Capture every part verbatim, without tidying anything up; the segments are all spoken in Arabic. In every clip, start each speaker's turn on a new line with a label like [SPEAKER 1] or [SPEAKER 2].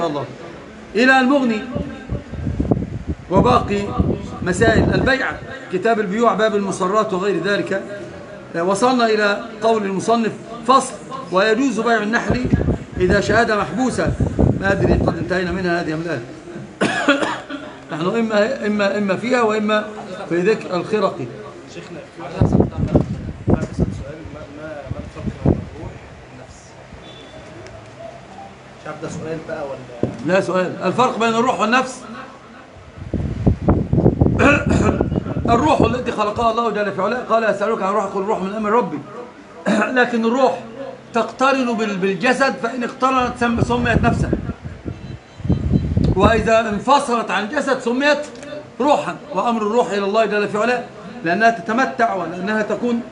[SPEAKER 1] الله إلى المغني وباقي مسائل البيع، كتاب البيوع، باب المصرات وغير ذلك. وصلنا إلى قول المصنف: فصل: ويجوز بيع النحل إذا شهد محبوسة. ما أدري قد انتهينا منها هذه أم لا. نحن إما, إما, إما فيها وإما في ذكر الخرقي.
[SPEAKER 2] شيخنا على هذا سؤال: ما ما ما الفرق بين الروح والنفس؟ مش عارف ده سؤال بقى ولا
[SPEAKER 1] لا سؤال. الفرق بين الروح والنفس: الروح التي خلقها الله جل في علاه، قال: يسألوك عن الروح قل الروح من أمر ربي. لكن الروح تقترن بالجسد، فإن اقترنت سميت نفسا، وإذا انفصلت عن الجسد سميت روحا. وأمر الروح إلى الله جل في علاه، لأنها تتمتع ولأنها تكون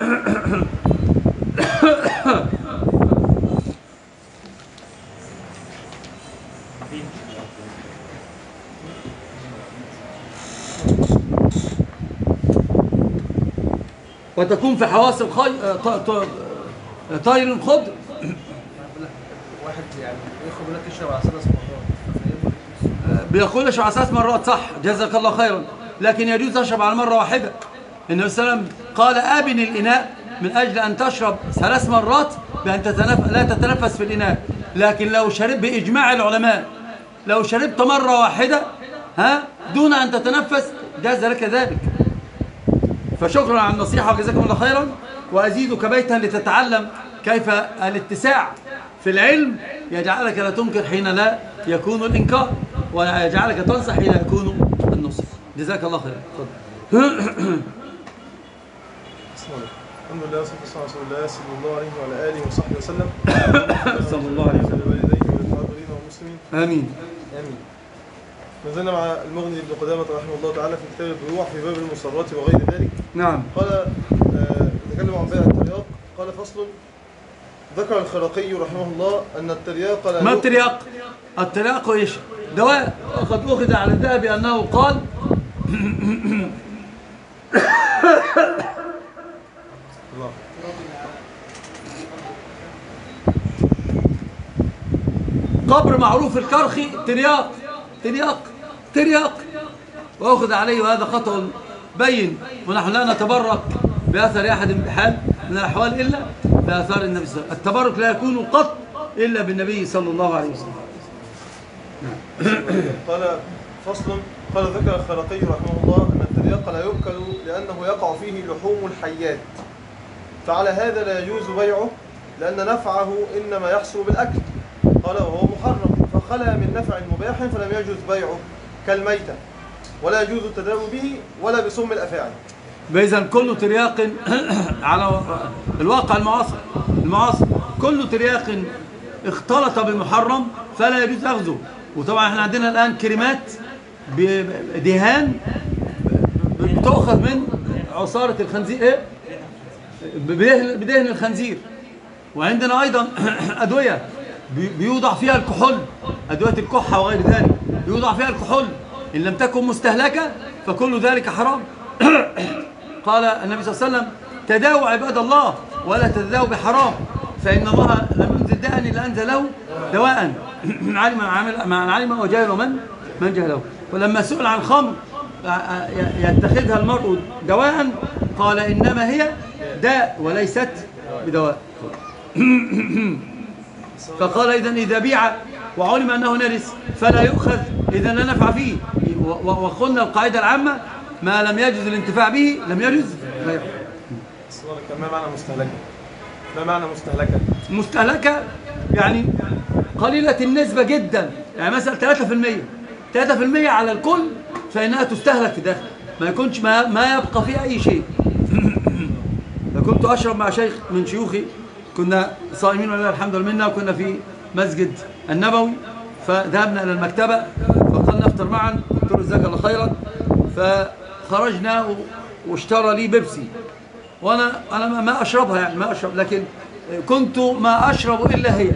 [SPEAKER 1] وتكون في حواس الخي... طير خضر.
[SPEAKER 2] واحد يعني ياخد منك يشرب على ثلاث مرات،
[SPEAKER 1] بيقول اشرب على ثلاث مرات، صح، جزاك الله خيرا، لكن يجوز تشرب على مرة واحدة. النبي صلى الله عليه وسلم قال: آبن الإناء، من أجل أن تشرب ثلاث مرات بأن تتنف... لا تتنفس في الإناء. لكن لو شرب بإجماع العلماء، لو شربت مرة واحدة ها دون أن تتنفس جاز لك ذلك. فشكرا على النصيحة وجزاكم الله خيرا. وأزيدك بيتا لتتعلم كيف الاتساع في العلم يجعلك لا تنكر حين لا يكون الإنكار، ويجعلك تنصح حين يكون النصح. جزاك الله خيرا. تفضل.
[SPEAKER 3] الحمد لله والصلاة والسلام على رسول الله صلى الله عليه وعلى آله وصحبه وسلم.
[SPEAKER 1] صلى الله عليه وسلم.
[SPEAKER 3] ولوالديه وللحاضرين والمسلمين.
[SPEAKER 1] آمين.
[SPEAKER 3] آمين. ما زلنا مع المغني ابن قدامة رحمه الله تعالى في كتاب البيوع في باب المصرات وغير ذلك.
[SPEAKER 1] نعم.
[SPEAKER 3] قال آه نتكلم عن بيع الترياق. قال: فصل: ذكر الخرقي رحمه الله أن الترياق لا
[SPEAKER 1] ما الترياق؟ الترياق ايش؟ دواء قد أخذ على الذهب أنه قال: قبر معروف الكرخي ترياق ترياق ترياق، وأخذ عليه، وهذا خطأ بين. ونحن لا نتبرك بأثر أحد بحال من الأحوال إلا بأثار النبي صلى الله عليه وسلم. التبرك لا يكون قط إلا بالنبي صلى الله عليه وسلم.
[SPEAKER 3] قال: فصل: قال: ذكر الخرقي رحمه الله أن الترياق لا يؤكل لأنه يقع فيه لحوم الحيات، فعلى هذا لا يجوز بيعه لأن نفعه إنما يحصل بالأكل. قال: وهو محرم، فخلى من نفع مباح فلم يجوز بيعه كالميتة، ولا يجوز التداوي به ولا بسم الأفاعي.
[SPEAKER 1] إذن كل ترياق على الواقع المعاصر المعاصر كل ترياق اختلط بالمحرم فلا يجوز أخذه. وطبعا احنا عندنا الآن كريمات بدهان بتأخذ من عصارة الخنزير، ايه بدهن الخنزير. وعندنا أيضا أدوية بيوضع فيها الكحول، أدوية الكحة وغير ذلك بيوضع فيها الكحول، إن لم تكن مستهلكة فكل ذلك حرام. قال النبي صلى الله عليه وسلم: تداووا عباد الله ولا تتداووا بحرام، فإن الله لم ينزل داء إلا أنزله دواء. من علم من علم وجهل ومن من جهله. ولما سئل عن الخمر يتخذها المرء دواء قال: إنما هي داء وليست بدواء. فقال: إذن إذا بيع وعلم أنه نجس فلا يؤخذ، إذن لا نفع فيه. وقلنا القاعدة العامة: ما لم يجوز الانتفاع به لم يجوز بيعه.
[SPEAKER 3] ما معنى مستهلكة؟ ما معنى مستهلكة؟
[SPEAKER 1] مستهلكة يعني قليلة النسبة جدا، يعني مثلا ثلاثة في المية ثلاثة في المية على الكل فإنها تستهلك في الداخل، ما يكونش ما, ما يبقى فيها أي شيء. كنت أشرب مع شيخ من شيوخي، كنا صائمين ولله الحمد لله، وكنا في مسجد النبوي، فذهبنا إلى المكتبة فقال نفطر معا، قلت له جزاك الله خيرا. فخرجنا واشترى لي بيبسي، وأنا أنا ما أشربها، يعني ما أشرب، لكن كنت ما أشرب إلا هي.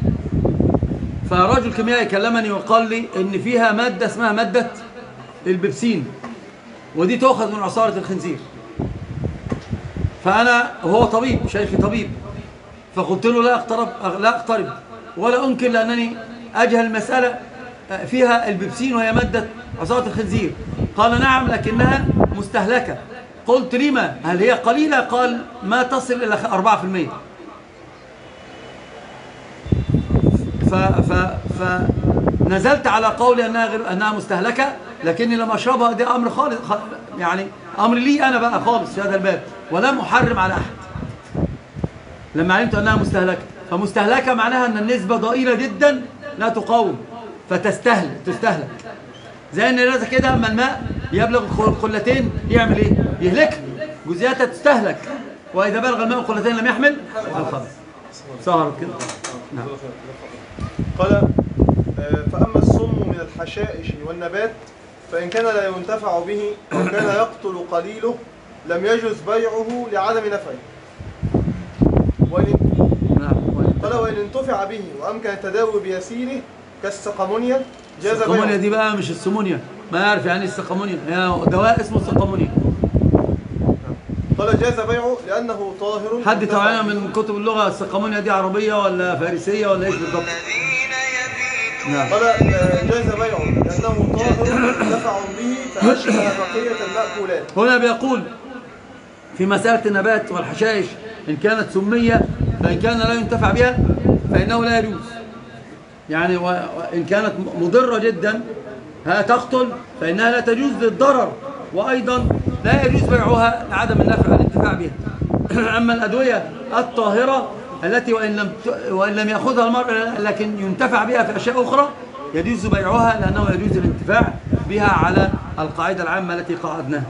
[SPEAKER 1] فرجل كيميائي كلمني وقال لي إن فيها مادة اسمها مادة البيبسين، ودي تأخذ من عصارة الخنزير. فأنا وهو طبيب، شيخي طبيب، فقلت له لا أقترب لا أقترب ولا أنكر، لأنني أجهل المسألة فيها البيبسين وهي مادة عصارة الخنزير؟ قال نعم لكنها مستهلكة. قلت لما؟ هل هي قليلة؟ قال ما تصل إلى أربعة في المئة. ف ف فنزلت على قولي أنها, غير أنها مستهلكة، لكني لم أشربها. دي أمر خالص، يعني أمر لي أنا بقى خالص في هذا الباب، ولم أحرم على أحد لما علمت أنها مستهلكة. فمستهلكة معناها أن النسبة ضئيلة جدا لا تقاوم فتستهلك تستهلك. زي ان كده اما الماء يبلغ القلتين يعمل ايه؟ يهلكها، جزيئاتها تستهلك. واذا بلغ الماء القلتين لم يحمل الخبث. سهرت كده. نعم.
[SPEAKER 3] قال فاما السم من الحشائش والنبات فان كان لا ينتفع به او كان يقتل قليله لم يجوز بيعه لعدم نفعه. وإن قال وان انتفع به وامكن التداوي بيسيره كالسقمونيا جاز بيعه.
[SPEAKER 1] السقمونيا دي بقى مش السمونيا، ما يعرف يعني السقمونيا، هي دواء اسمه السقمونيا.
[SPEAKER 3] قال جاز بيعه لأنه طاهر.
[SPEAKER 1] حد توعينا من كتب اللغة السقمونيا دي عربية ولا فارسية ولا ايش بالضبط؟
[SPEAKER 3] نعم. قال جاز بيعه لأنه طاهر منتفع به فأشبه بقية المأكولات.
[SPEAKER 1] هنا بيقول في مسألة النبات والحشائش إن كانت سمية فإن كان لا ينتفع بها فإنه لا يجوز. يعني وإن كانت مضرة جدا تقتل فإنها لا تجوز للضرر، وأيضا لا يجوز بيعها لعدم النفع والانتفاع بها. أما الأدوية الطاهرة التي وإن لم وإن لم يأخذها المرء لكن ينتفع بها في أشياء أخرى يجوز بيعها لأنه يجوز الانتفاع بها على القاعدة العامة التي قاعدناها.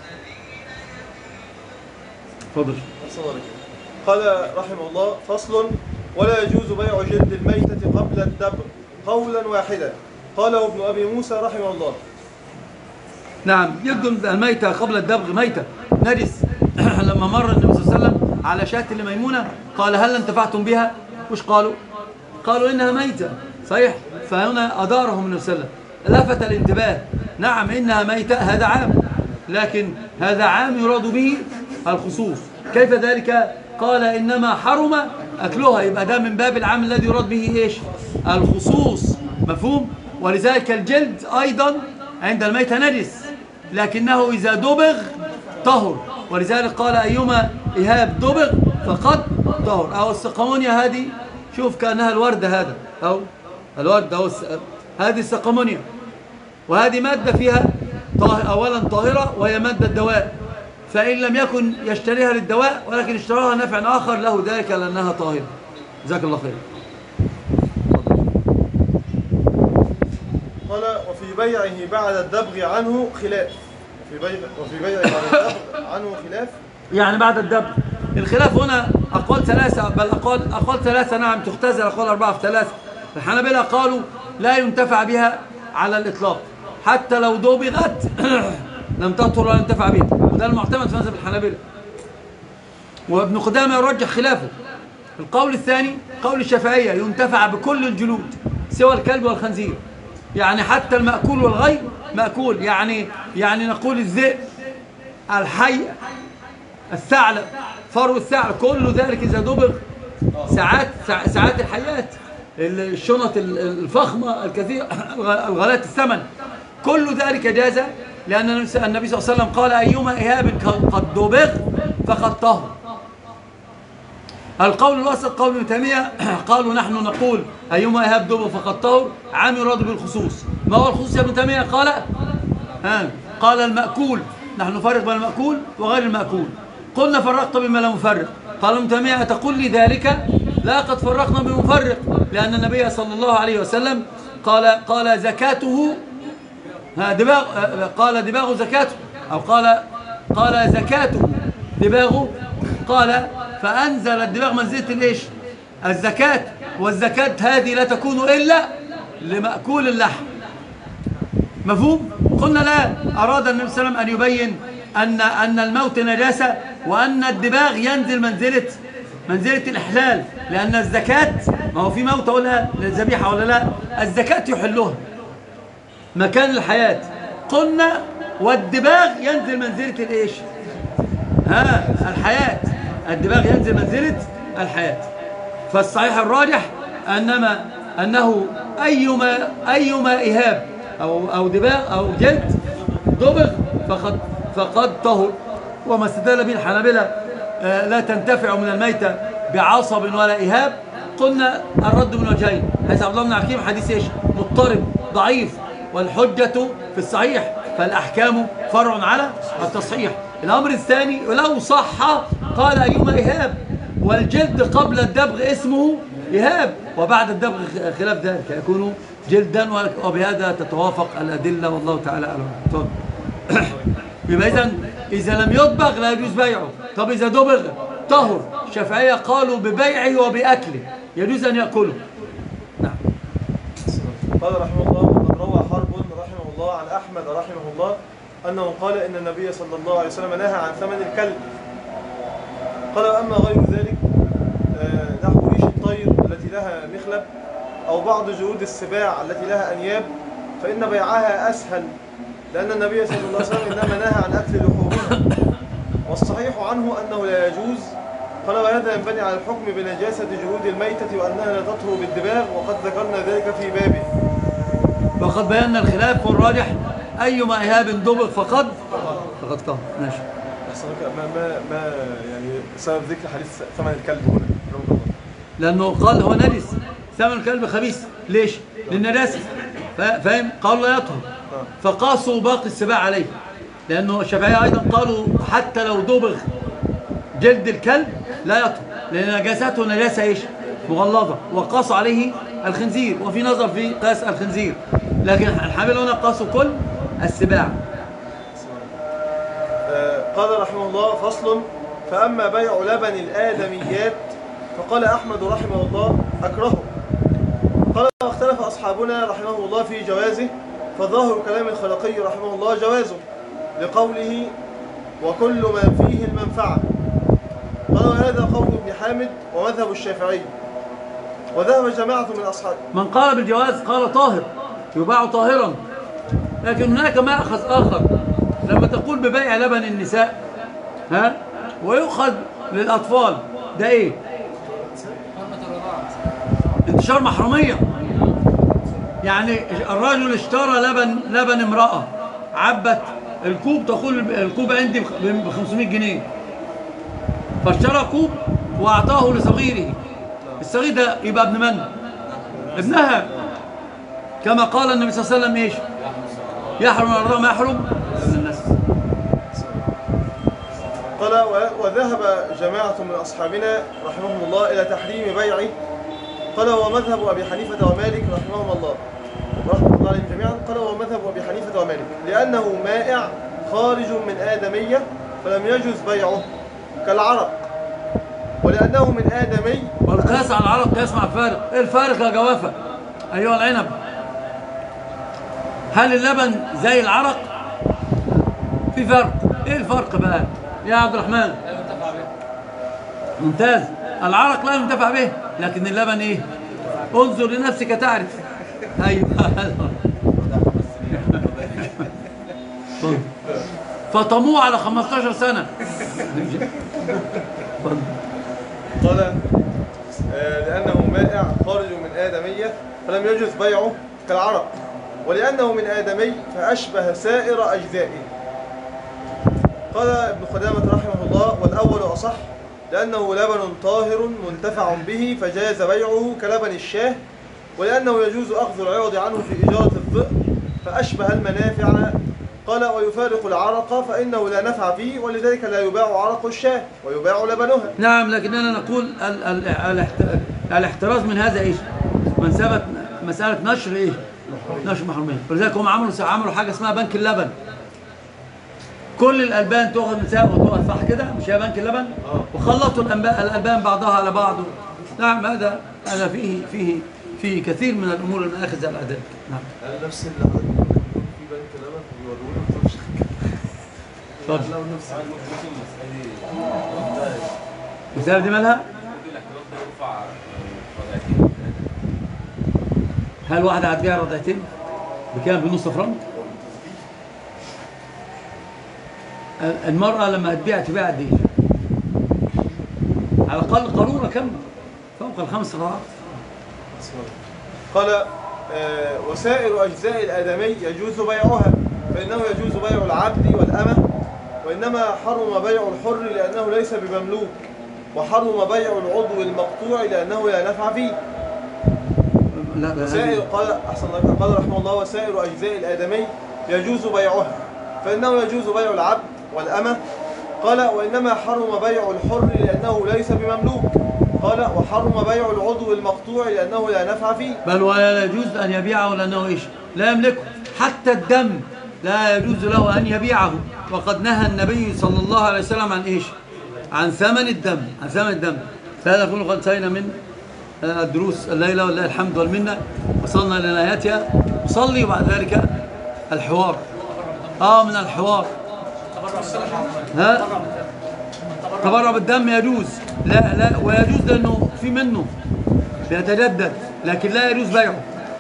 [SPEAKER 1] تفضل.
[SPEAKER 3] قال رحمه الله فصل ولا يجوز بيع جلد الميتة قبل الدبغ قولا واحدا. قاله ابن أبي موسى رحمه الله.
[SPEAKER 1] نعم، جلد الميتة قبل الدبغ ميتة نجس. لما مر النبي صلى الله عليه وسلم على شاة لميمونة قال هل انتفعتم بها؟ وش قالوا؟ قالوا إنها ميتة. صحيح؟ فهنا أدارهم النبي صلى الله عليه وسلم، لفت الانتباه. نعم إنها ميتة، هذا عام، لكن هذا عام يراد به الخصوص. كيف ذلك؟ قال إنما حرم أكلها، يبقى ده من باب العام الذي يراد به إيش؟ الخصوص. مفهوم؟ ولذلك الجلد أيضا عند الميتة نجس، لكنه إذا دبغ طهر، ولذلك قال أيما إهاب دبغ فقد طهر. أو السقمونيا هذه، شوف كأنها الوردة، هذا أو الوردة أو هذه السقمونيا، وهذه مادة فيها أولا طاهرة وهي مادة دواء، فإن لم يكن يشتريها للدواء ولكن اشتراها نفع آخر له ذلك لأنها طاهرة. جزاك الله خير.
[SPEAKER 3] قال وفي بيعه بعد الدبغ عنه خلاف. وفي بيع وفي بيعه بعد الدبغ عنه خلاف.
[SPEAKER 1] يعني بعد الدبغ الخلاف هنا أقوال ثلاثة، بل أقوال أقوال ثلاثة نعم تختزل، أقوال أربعة في ثلاثة. الحنابلة قالوا لا ينتفع بها على الإطلاق حتى لو دبغت لم تطهر ولا ينتفع بها، وده المعتمد في مذهب الحنابلة. وابن قدامة يرجح خلافه. القول الثاني قول الشافعية ينتفع بكل الجلود سوى الكلب والخنزير، يعني حتى المأكول والغير مأكول، يعني يعني نقول الذئب، الحي، الثعلب، فرو الثعلب، كل ذلك إذا دبغ ساعات ساعات الحيات، الشنط الفخمة الكثير، الغالات الثمن، كل ذلك جاز، لأن النبي صلى الله عليه وسلم قال أيما إهاب قد دبغ فقد طهر. القول الوسط قول ابن تيمية قالوا نحن نقول أيما إهاب دبغ فقد طهر، عام يراد بالخصوص. ما هو الخصوص يا ابن تيمية؟ قال ها قال المأكول، نحن نفرق بين المأكول وغير المأكول. قلنا فرقت بما لا مفرق. قال ابن تيمية أتقول لي ذلك؟ لا، قد فرقنا بمفرق، لأن النبي صلى الله عليه وسلم قال قال زكاته دباغ، قال دباغ زكاته، أو قال قال زكاته دباغه، قال فأنزل الدباغ منزلة الإيش؟ الزكاة، والزكاة هذه لا تكون إلا لمأكول اللحم. مفهوم؟ قلنا لا، أراد النبي صلى الله عليه وسلم أن يبين أن أن الموت نجاسة، وأن الدباغ ينزل منزلة منزلة الإحلال، لأن الزكاة ما هو في موت ولا الذبيحة ولا لا، الزكاة يحلها مكان الحياة. قلنا والدباغ ينزل منزلة الإيش؟ ها الحياة، الدباغ ينزل منزلة الحياة. فالصحيح الراجح أنما أنه أيما أيما إهاب أو أو دباغ أو جلد دبغ فقد فقد طهر. وما استدل به الحنابلة آه لا تنتفع من الميتة بعصب ولا إهاب. قلنا الرد من وجهين، حديث عبد الله بن حكيم حديث ايش؟ مضطرب ضعيف، والحجة في الصحيح، فالأحكام فرع على التصحيح. الأمر الثاني لو صح قال أيما إهاب، والجلد قبل الدبغ اسمه إهاب، وبعد الدبغ خلاف ذلك يكون جلدا، وبهذا تتوافق الأدلة والله تعالى أعلم. يبقى إذا إذا لم يدبغ لا يجوز بيعه. طب إذا دبغ طهر، الشافعية قالوا ببيعه وبأكله يجوز أن يأكله. نعم.
[SPEAKER 3] قال رحمه الله: وقد روى حرب رحمه الله عن أحمد رحمه الله أنه قال إن النبي صلى الله عليه وسلم نهى عن ثمن الكلب. قال: أما غير ذلك نحو ريش الطير التي لها مخلب أو بعض جلود السباع التي لها أنياب فإن بيعها أسهل، لأن النبي صلى الله عليه وسلم إنما نهى عن أكل لحومها، والصحيح عنه أنه لا يجوز. قال: وهذا ينبني على الحكم بنجاسة جلود الميتة وأنها لا تطهر بالدباغ، وقد ذكرنا ذلك في بابه.
[SPEAKER 1] وقد بينا الخلاف، والراجح أيما إهاب دبغ فقد فقد طهر. ماشي.
[SPEAKER 3] ما ما ما يعني سبب ذكر حديث ثمن الكلب هنا؟
[SPEAKER 1] لأنه قال هو نجس، ثمن الكلب خبيث. ليش؟ للنجاسة، فاهم؟ قالوا لا يطهر، فقاسوا باقي السباع عليه، لأنه الشافعية أيضا قالوا حتى لو دبغ جلد الكلب لا يطهر، لأن نجاسته نجاسة إيش؟ مغلظة، وقاسوا عليه الخنزير، وفي نظر في قاس الخنزير، لكن الحنابلة هنا قاسوا كل السباع.
[SPEAKER 3] قال رحمه الله: فصل: فأما بيع لبن الآدميات فقال أحمد رحمه الله: أكرهه. قال: واختلف أصحابنا رحمه الله في جوازه، فظاهر كلام الخلقي رحمه الله جوازه، لقوله: وكل ما فيه المنفعة. قال: وهذا قول ابن حامد ومذهب الشافعي، وذهب جماعة من أصحابه.
[SPEAKER 1] من قال بالجواز قال طاهر، يباع طاهرا، لكن هناك مأخذ آخر لما تقول ببيع لبن النساء ها ويؤخذ للأطفال، ده إيه؟ انتشار محرمية. يعني الرجل اشترى لبن لبن امرأة، عبت الكوب، تقول الكوب عندي ب خمسمائة جنيه، فاشترى كوب وأعطاه لصغيره. الصغير ده يبقى ابن من؟ ابنها، كما قال النبي صلى الله عليه وسلم ايش؟ يحرم على الرضاع ما يحرم من الناس.
[SPEAKER 3] قال: وذهب جماعة من أصحابنا رحمهم الله إلى تحريم بيعه. قال: ومذهب أبي حنيفة ومالك رحمهم الله رحمة الله عليهم جميعا. قال: ومذهب أبي حنيفة ومالك لأنه مائع خارج من آدمية فلم يجوز بيعه كالعرق، ولأنه من آدمي.
[SPEAKER 1] والقياس على العرق قياس مع الفارق. إيه الفارق يا جوافة أيها العنب؟ هل اللبن زي العرق؟ في فرق. إيه الفرق بقى يا عبد الرحمن؟
[SPEAKER 2] لا ينتفع به.
[SPEAKER 1] ممتاز. العرق لا ينتفع به، لكن اللبن إيه؟ انظر لنفسك تعرف. أيوه. فطموه على خمستاشر سنة.
[SPEAKER 3] قال: لأنه مائع خارج من آدمية فلم يجوز بيعه كالعرق، ولأنه من آدمي فأشبه سائر أجزائه. قال ابن خدامة رحمه الله: والأول أصح، لأنه لبن طاهر منتفع به فجاز بيعه كلبن الشاه، ولأنه يجوز أخذ العوض عنه في إجارة الذئب فأشبه المنافع. قال: ويفارق العرق فإنه لا نفع فيه، ولذلك لا يباع عرق الشاه ويباع لبنها.
[SPEAKER 1] نعم، لكننا نقول ال ال الاحتراز من هذا ايش؟ من ثبت مسألة نشر ايه؟ نشر محرمية. ولذلك هم عملوا عملوا حاجة اسمها بنك اللبن. كل الألبان تؤخذ نساء وتؤخذ صح كده، مش هي بنك اللبن؟ وخلطوا الألبان بعضها على بعض. نعم، هذا هذا فيه فيه فيه كثير من الأمور المآخذ على الأدب. نعم.
[SPEAKER 3] نفس اللي حضرتك في بنك اللبن بيورونا بتوع
[SPEAKER 1] اتفضل.
[SPEAKER 2] لو نفس
[SPEAKER 1] المسألة دي مالها؟ هل واحدة هتبيع رضعتين؟ بكام؟ بنص فرنك؟ المرأة لما هتبيع تبيع قد ايه؟ على الأقل قارورة كاملة فوق الخمس رضعات.
[SPEAKER 3] قال آه، وسائر أجزاء الآدمي يجوز بيعها، فإنه يجوز بيع العبد والأمة، وإنما حرم بيع الحر لأنه ليس بمملوك، وحرم بيع العضو المقطوع لأنه لا نفع فيه.
[SPEAKER 1] لا لا
[SPEAKER 3] وسائر قال أحسن لك قال رحمه الله وسائر أجزاء الآدمي يجوز بيعها، فإنه يجوز بيع العبد والأمة. قال وإنما حرم بيع الحر لأنه ليس بمملوك. قال وحرم بيع العضو المقطوع لأنه لا نفع فيه.
[SPEAKER 1] بل ولا يجوز أن يبيعه لأنه إيش؟ لا يملكه. حتى الدم لا يجوز له أن يبيعه، وقد نهى النبي صلى الله عليه وسلم عن إيش؟ عن ثمن الدم، عن ثمن الدم. فهذا كله قد انتهينا من الدروس الليلة، ولله الحمد والمنة، وصلنا لنهايتها. نصلي وبعد ذلك الحوار. آه من الحوار. ها؟ تبرع بالدم يجوز، لا لا ويجوز لأنه في منه بيتجدد، لكن لا يجوز بيعه.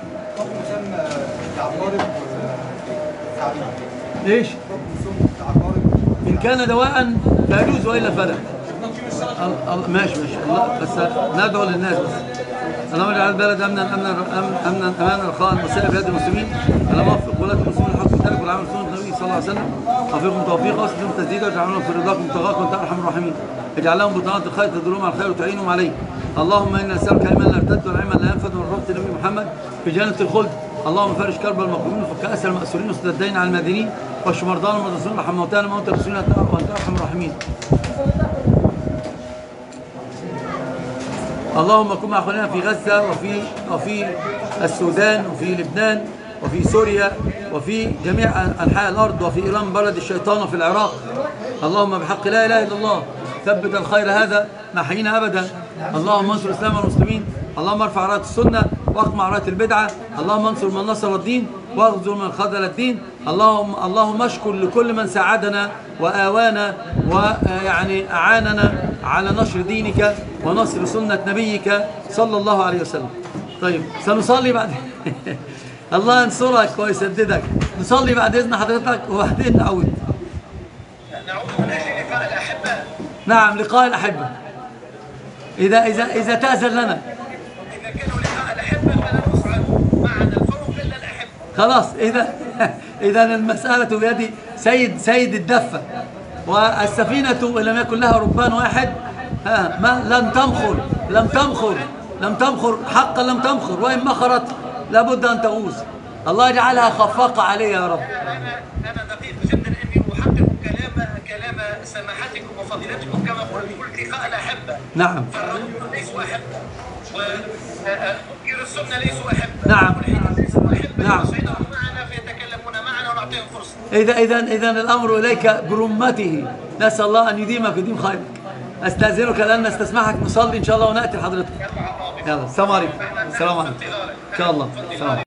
[SPEAKER 1] ليش؟ إن كان دواء فيجوز وإلا فلا. ماشي ماشي الله، بس ندعو للناس بس. اللهم اجعل البلد امنا امنا امنا امانا رخاء وسائر بلاد المسلمين. اللهم وفق ولاة المسلمين الحق كتابك والعمل سنة النبي صلى الله عليه وسلم. وفقهم توفيقا واسدهم تسديدا واجعلهم في رضاك مبتغاك وانت ارحم الراحمين. اجعل لهم بطانات الخير تدلهم على الخير وتعينهم عليه. اللهم انا نسالك علما لا يرتد وعلما لا ينفد وربط النبي محمد في جنة الخلد. اللهم فرج كرب المكروبين وفك اسر المأسورين وسد الدين على المدينين واشف مرضانا والمدرسين وارحم موتانا وموتى الرسولين وانت ارحم الراحمين. اللهم كن مع اخواننا في غزة وفي وفي السودان وفي لبنان وفي سوريا وفي جميع انحاء الارض وفي ايران بلد الشيطان وفي العراق. اللهم بحق لا اله الا الله ثبت الخير هذا ما حيينا ابدا. اللهم انصر الاسلام والمسلمين. اللهم ارفع رايه السنه واقمع رايه البدعه. اللهم انصر من نصر الدين واخذل من خذل الدين. اللهم اللهم اشكر لكل من ساعدنا واوانا ويعني اعاننا على نشر دينك ونصر سنه نبيك صلى الله عليه وسلم. طيب سنصلي بعد الله ينصرك ويسددك. نصلي بعد اذن حضرتك وبعدين نعود.
[SPEAKER 4] نعود من اجل لقاء الاحبه.
[SPEAKER 1] نعم لقاء الاحبه. اذا اذا اذا تاذن لنا.
[SPEAKER 4] اذا كانوا لقاء الاحبه فلا نصعد معنا الفوق الا الاحبه.
[SPEAKER 1] خلاص اذا اذا المساله بيد سيد سيد الدفه، والسفينه ان لم يكن لها ربان واحد ها ما لم تمخر لم تمخر لم تمخر حقا لم تمخر، وان مخرت لابد ان تغوص. الله يجعلها خفاقه عليه يا رب.
[SPEAKER 4] انا انا دقيق جدا اني احقق كلام كلام سماحتكم وفضيلتكم كما قلت لقاء الاحبه.
[SPEAKER 1] نعم.
[SPEAKER 4] فالرجل ليسوا احبه ومنكر السنه ليسوا احبه.
[SPEAKER 1] نعم.
[SPEAKER 4] ليسوا احبه.
[SPEAKER 1] نعم.
[SPEAKER 4] يصعدون معنا فيتكلمون معنا ونعطيهم فرصه.
[SPEAKER 1] اذا اذا اذا الامر اليك برمته. نسال الله ان يديمك ويديم خيرك. استاذنك لان نستسمحك نصلي ان شاء الله وناتي لحضرتك. يلا السلام عليكم. السلام عليكم ان شاء الله. السلام.